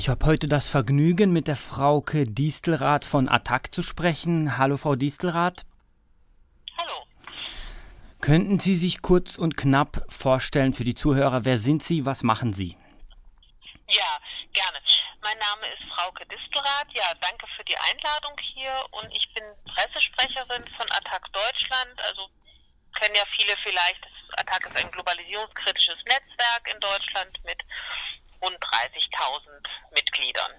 Ich habe heute das Vergnügen, mit der Frauke Diestelrath von ATTAC zu sprechen. Hallo, Frau Diestelrath. Hallo. Könnten Sie sich kurz und knapp vorstellen für die Zuhörer, wer sind Sie, was machen Sie? Ja, gerne. Mein Name ist Frauke Diestelrath. Ja, danke für die Einladung hier und ich bin Pressesprecherin von ATTAC Deutschland. Also kennen ja viele vielleicht, ATTAC ist ein globalisierungskritisches Netzwerk in Deutschland mit rund 30.000 Mitgliedern.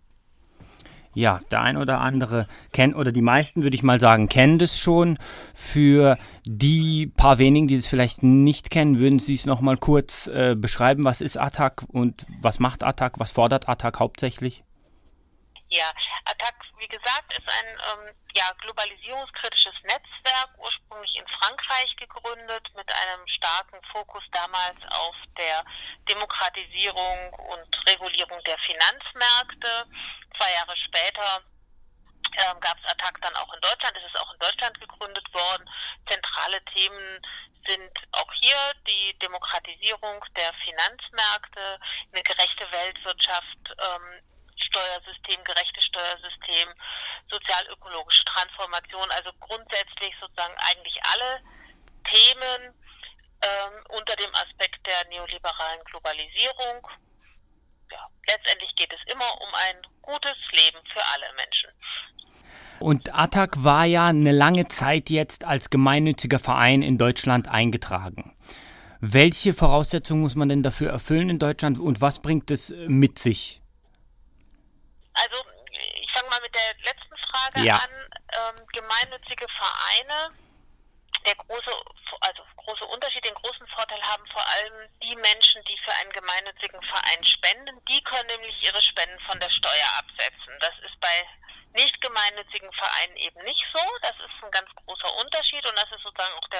Ja, der ein oder andere kennt, oder die meisten, würde ich mal sagen, kennen das schon. Für die paar wenigen, die es vielleicht nicht kennen, würden Sie es noch mal kurz beschreiben. Was ist ATTAC und was macht ATTAC? Was fordert ATTAC hauptsächlich? Ja, ATTAC, wie gesagt, ist ein globalisierungskritisches Netzwerk, ursprünglich in Frankreich gegründet, mit einem starken Fokus damals auf der Demokratisierung und Regulierung der Finanzmärkte. 2 Jahre später gab es ATTAC dann auch in Deutschland, ist es auch in Deutschland gegründet worden. Zentrale Themen sind auch hier die Demokratisierung der Finanzmärkte, eine gerechte Weltwirtschaft, Steuersystem, gerechtes Steuersystem, sozial-ökologische Transformation, also grundsätzlich sozusagen eigentlich alle Themen unter dem Aspekt der neoliberalen Globalisierung. Ja, letztendlich geht es immer um ein gutes Leben für alle Menschen. Und ATTAC war ja eine lange Zeit jetzt als gemeinnütziger Verein in Deutschland eingetragen. Welche Voraussetzungen muss man denn dafür erfüllen in Deutschland und was bringt es mit sich? Also ich fange mal mit der letzten Frage an. Gemeinnützige Vereine, der große Unterschied, den großen Vorteil haben vor allem die Menschen, die für einen gemeinnützigen Verein spenden. Die können nämlich ihre Spenden von der Steuer absetzen. Das ist bei nicht gemeinnützigen Vereinen eben nicht so. Das ist ein ganz großer Unterschied und das ist sozusagen auch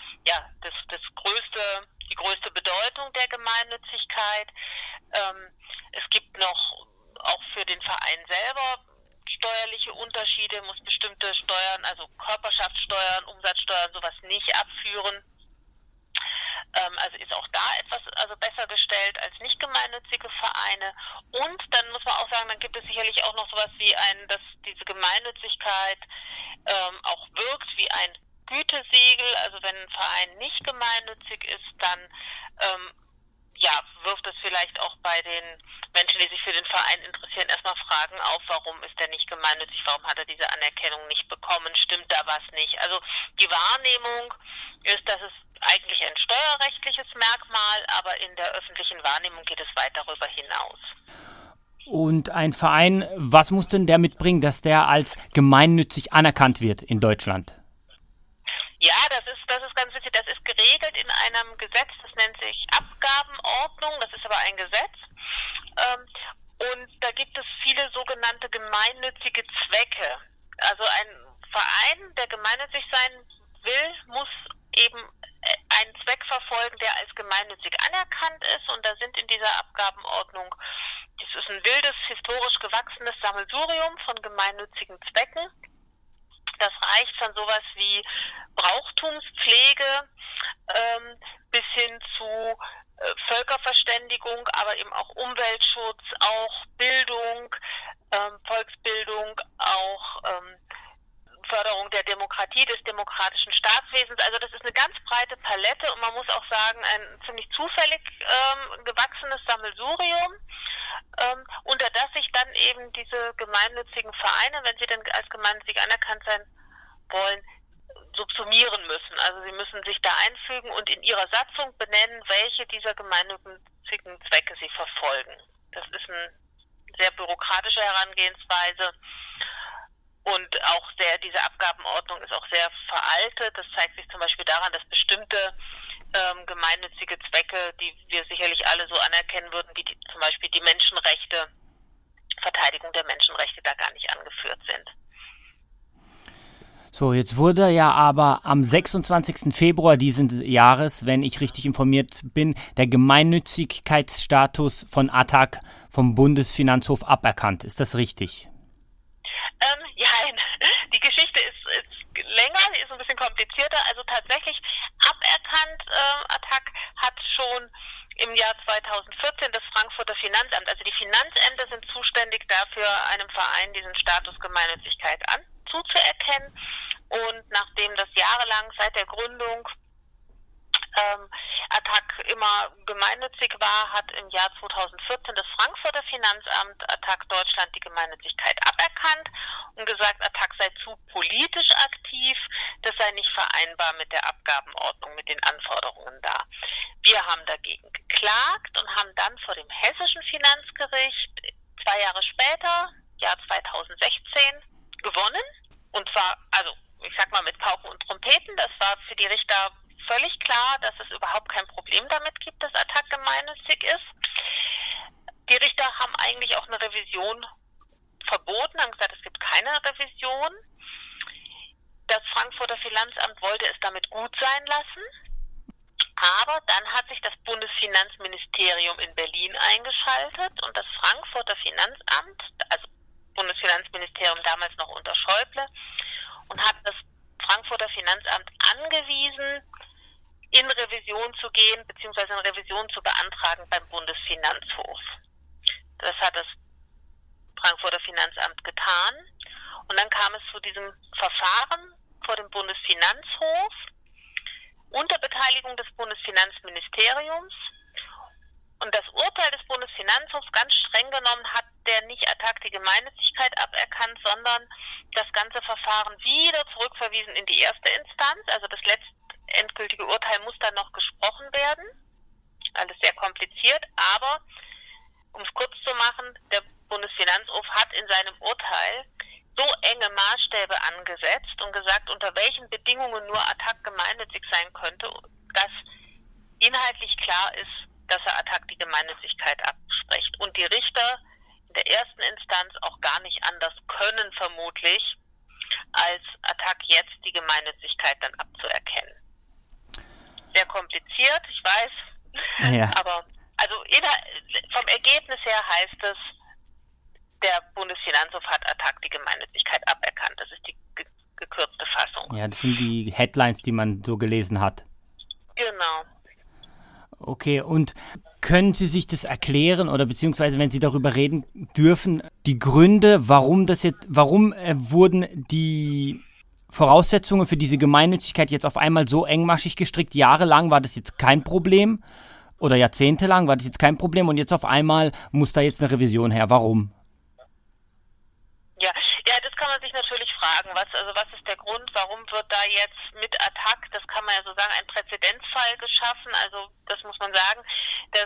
die größte Bedeutung der Gemeinnützigkeit. Es gibt noch auch für den Verein selber steuerliche Unterschiede, muss bestimmte Steuern, also Körperschaftssteuern, Umsatzsteuern, sowas nicht abführen. Also ist auch da etwas besser gestellt als nicht gemeinnützige Vereine. Und dann muss man auch sagen, dann gibt es sicherlich auch noch sowas wie dass diese Gemeinnützigkeit auch wirkt wie ein Gütesiegel. Also wenn ein Verein nicht gemeinnützig ist, dann wirft es vielleicht auch bei den Menschen, die sich für den Verein interessieren, erstmal Fragen auf, warum ist der nicht gemeinnützig, warum hat er diese Anerkennung nicht bekommen, stimmt da was nicht. Also die Wahrnehmung ist, dass es eigentlich ein steuerrechtliches Merkmal, aber in der öffentlichen Wahrnehmung geht es weit darüber hinaus. Und ein Verein, was muss denn der mitbringen, dass der als gemeinnützig anerkannt wird in Deutschland? Ja, das ist ganz wichtig. Das ist geregelt in einem Gesetz, das nennt sich Abgabenordnung, das ist aber ein Gesetz. Und da gibt es viele sogenannte gemeinnützige Zwecke. Also ein Verein, der gemeinnützig sein will, muss eben einen Zweck verfolgen, der als gemeinnützig anerkannt ist. Und da sind in dieser Abgabenordnung, das ist ein wildes, historisch gewachsenes Sammelsurium von gemeinnützigen Zwecken. Das reicht von sowas wie Brauchtumspflege bis hin zu Völkerverständigung, aber eben auch Umweltschutz, auch Bildung, Volksbildung, auch Förderung der Demokratie, des demokratischen Staatswesens. Also das ist eine ganz breite Palette und man muss auch sagen, ein ziemlich zufällig gewachsenes Sammelsurium, unter das sich dann eben diese gemeinnützigen Vereine, wenn sie denn als gemeinnützig anerkannt sein wollen, subsumieren müssen. Also sie müssen sich da einfügen und in ihrer Satzung benennen, welche dieser gemeinnützigen Zwecke sie verfolgen. Das ist eine sehr bürokratische Herangehensweise. Und auch diese Abgabenordnung ist auch sehr veraltet. Das zeigt sich zum Beispiel daran, dass bestimmte gemeinnützige Zwecke, die wir sicherlich alle so anerkennen würden, wie zum Beispiel die Menschenrechte, Verteidigung der Menschenrechte, da gar nicht angeführt sind. So, jetzt wurde ja aber am 26. Februar diesen Jahres, wenn ich richtig informiert bin, der Gemeinnützigkeitsstatus von ATTAC vom Bundesfinanzhof aberkannt. Ist das richtig? Die Geschichte ist länger, die ist ein bisschen komplizierter. Also tatsächlich aberkannt, ATTAC hat schon im Jahr 2014 das Frankfurter Finanzamt. Also die Finanzämter sind zuständig dafür, einem Verein diesen Status Gemeinnützigkeit zuzuerkennen. Und nachdem das jahrelang seit der Gründung ATTAC immer gemeinnützig war, hat im Jahr 2014 das Frankfurter Finanzamt ATTAC Deutschland die Gemeinnützigkeit aberkannt und gesagt, ATTAC sei zu politisch aktiv, das sei nicht vereinbar mit der Abgabenordnung, mit den Anforderungen da. Wir haben dagegen geklagt und haben dann vor dem Hessischen Finanzgericht 2 Jahre später, Jahr 2016, gewonnen. Und zwar, also ich sag mal mit Pauken und Trompeten, das war für die Richter völlig klar, dass es überhaupt kein Problem damit gibt, dass ATTAC gemeinnützig ist. Die Richter haben eigentlich auch eine Revision verboten, haben gesagt, es gibt keine Revision. Das Frankfurter Finanzamt wollte es damit gut sein lassen. Aber dann hat sich das Bundesfinanzministerium in Berlin eingeschaltet und das Frankfurter Finanzamt, also Bundesfinanzministerium damals noch unter Schäuble, und hat das Frankfurter Finanzamt angewiesen, in Revision zu gehen, beziehungsweise eine Revision zu beantragen beim Bundesfinanzhof. Das hat das Frankfurter Finanzamt getan. Und dann kam es zu diesem Verfahren vor dem Bundesfinanzhof unter Beteiligung des Bundesfinanzministeriums. Und das Urteil des Bundesfinanzhofs, ganz streng genommen, hat der nicht ATTAC die Gemeinnützigkeit aberkannt, sondern das ganze Verfahren wieder zurückverwiesen in die erste Instanz. Also das endgültige Urteil muss dann noch gesprochen werden. Alles sehr kompliziert, aber um es kurz zu machen, der Bundesfinanzhof hat in seinem Urteil so enge Maßstäbe angesetzt und gesagt, unter welchen Bedingungen nur ATTAC gemeinnützig sein könnte, dass inhaltlich klar ist, dass er ATTAC die Gemeinnützigkeit abspricht. Und die Richter in der ersten Instanz auch gar nicht anders können, vermutlich, als ATTAC jetzt die Gemeinnützigkeit dann abzuerkennen. Sehr kompliziert, ich weiß, ja. Aber also vom Ergebnis her heißt es, der Bundesfinanzhof hat ATTAC die Gemeinnützigkeit aberkannt. Das ist die gekürzte Fassung. Ja, das sind die Headlines, die man so gelesen hat. Genau. Okay, und können Sie sich das erklären oder beziehungsweise, wenn Sie darüber reden dürfen, die Gründe, warum wurden die Voraussetzungen für diese Gemeinnützigkeit jetzt auf einmal so engmaschig gestrickt? Jahrelang war das jetzt kein Problem oder jahrzehntelang war das jetzt kein Problem und jetzt auf einmal muss da jetzt eine Revision her. Warum? Ja, das kann man sich natürlich fragen. Was ist der Grund, warum wird da jetzt mit ATTAC, das kann man ja so sagen, ein Präzedenzfall geschaffen? Also das muss man sagen, dass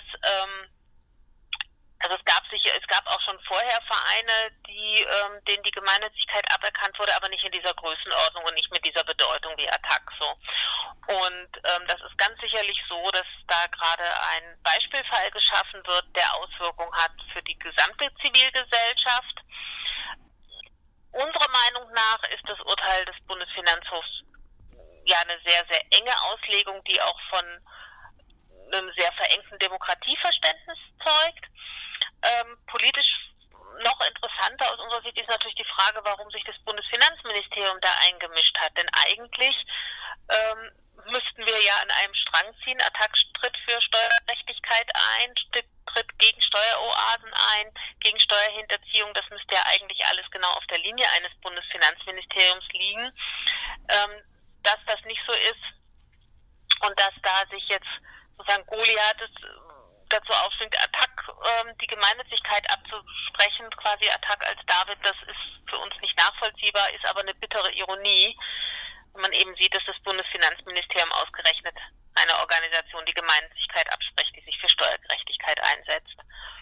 es gab auch schon vorher Vereine, denen die Gemeinnützigkeit aberkannt wurde, aber nicht in dieser Größenordnung und nicht mit dieser Bedeutung wie ATTAC so. Und das ist ganz sicherlich so, dass da gerade ein Beispielfall geschaffen wird, der Auswirkungen hat für die gesamte Zivilgesellschaft. Unserer Meinung nach ist das Urteil des Bundesfinanzhofs ja eine sehr, sehr enge Auslegung, die auch von einem sehr verengten Demokratieverständnis zeugt. Politisch noch interessanter aus unserer Sicht ist natürlich die Frage, warum sich das Bundesfinanzministerium da eingemischt hat. Denn eigentlich müssten wir ja an einem Strang ziehen. ATTAC tritt für Steuergerechtigkeit ein, tritt gegen Steueroasen ein, gegen Steuerhinterziehung. Das müsste ja eigentlich alles genau auf der Linie eines Bundesfinanzministeriums liegen. Dass das nicht so ist und dass da sich jetzt sozusagen Goliath dazu aufschwingt, ATTAC die Gemeinnützigkeit abzusprechen, quasi ATTAC als David, das ist für uns nicht nachvollziehbar, ist aber eine bittere Ironie, wenn man eben sieht, dass das Bundesfinanzministerium ausgerechnet eine Organisation die Gemeinnützigkeit abspricht, die sich für Steuergerechtigkeit einsetzt.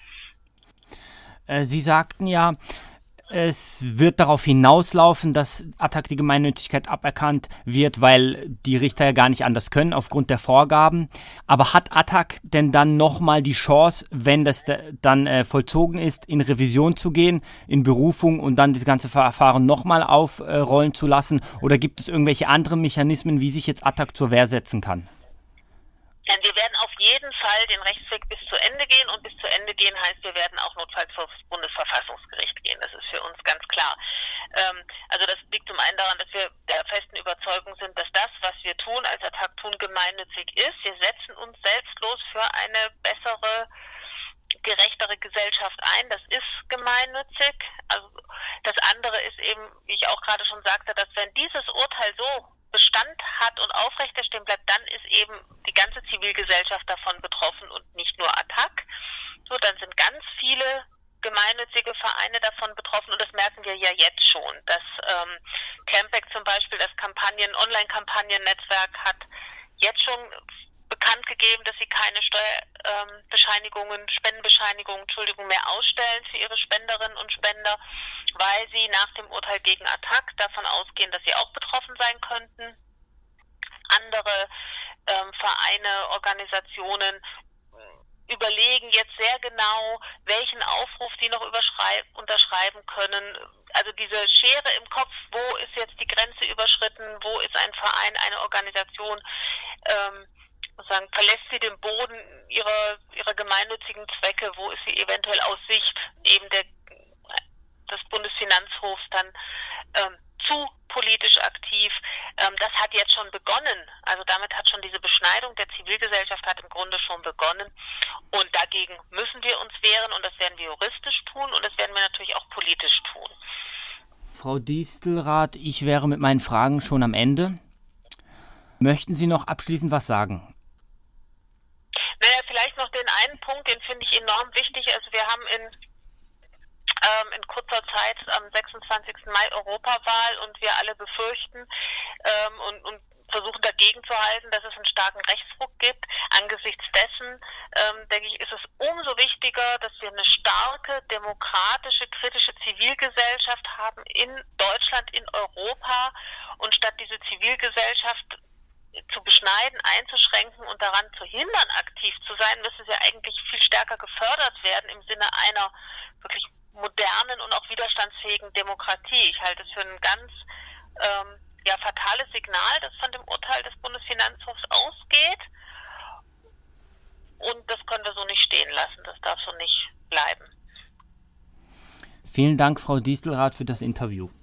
Sie sagten ja, es wird darauf hinauslaufen, dass ATTAC die Gemeinnützigkeit aberkannt wird, weil die Richter ja gar nicht anders können aufgrund der Vorgaben. Aber hat ATTAC denn dann nochmal die Chance, wenn das dann vollzogen ist, in Revision zu gehen, in Berufung und dann das ganze Verfahren nochmal aufrollen zu lassen? Oder gibt es irgendwelche anderen Mechanismen, wie sich jetzt ATTAC zur Wehr setzen kann? Ja, wir werden auf jeden Fall den Rechtsweg bis zu Ende gehen und bis zu Ende gehen heißt, wir werden auch notfalls vor das Bundesverfassungsgericht gehen. Das ist für uns ganz klar. Also das liegt zum einen daran, dass wir der festen Überzeugung sind, dass das, was wir tun, als ATTAC tun, gemeinnützig ist. Wir setzen uns selbstlos für eine bessere gemeinnützig. Also das andere ist eben, wie ich auch gerade schon sagte, dass wenn dieses Urteil so Bestand hat und aufrechterstehen bleibt, dann ist eben die ganze Zivilgesellschaft davon betroffen und nicht nur ATTAC. So, dann sind ganz viele gemeinnützige Vereine davon betroffen und das merken wir ja jetzt schon, dass Campact zum Beispiel das Online-Kampagnen-Netzwerk hat jetzt schon bekannt gegeben, dass sie keine Spendenbescheinigungen mehr ausstellen für ihre Spenderinnen und Spender, weil sie nach dem Urteil gegen ATTAC davon ausgehen, dass sie auch betroffen sein könnten. Andere Vereine, Organisationen überlegen jetzt sehr genau, welchen Aufruf die noch unterschreiben können. Also diese Schere im Kopf, wo ist jetzt die Grenze überschritten, wo ist ein Verein, eine Organisation, verlässt sie den Boden ihrer gemeinnützigen Zwecke, wo ist sie eventuell aus Sicht eben des Bundesfinanzhofs dann zu politisch aktiv. Das hat jetzt schon begonnen. Also damit hat schon diese Beschneidung der Zivilgesellschaft hat im Grunde schon begonnen. Und dagegen müssen wir uns wehren und das werden wir juristisch tun und das werden wir natürlich auch politisch tun. Frau Diestelrath, ich wäre mit meinen Fragen schon am Ende. Möchten Sie noch abschließend was sagen? Naja, vielleicht noch den einen Punkt, den finde ich enorm wichtig. Also wir haben in kurzer Zeit am 26. Mai Europawahl und wir alle befürchten und versuchen dagegen zu halten, dass es einen starken Rechtsruck gibt. Angesichts dessen, denke ich, ist es umso wichtiger, dass wir eine starke, demokratische, kritische Zivilgesellschaft haben in Deutschland, in Europa und statt diese Zivilgesellschaft zu beschneiden, einzuschränken und daran zu hindern, aktiv zu sein, müsste sie eigentlich viel stärker gefördert werden im Sinne einer wirklich modernen und auch widerstandsfähigen Demokratie. Ich halte es für ein ganz fatales Signal, das von dem Urteil des Bundesfinanzhofs ausgeht. Und das können wir so nicht stehen lassen. Das darf so nicht bleiben. Vielen Dank, Frau Diestelrath, für das Interview.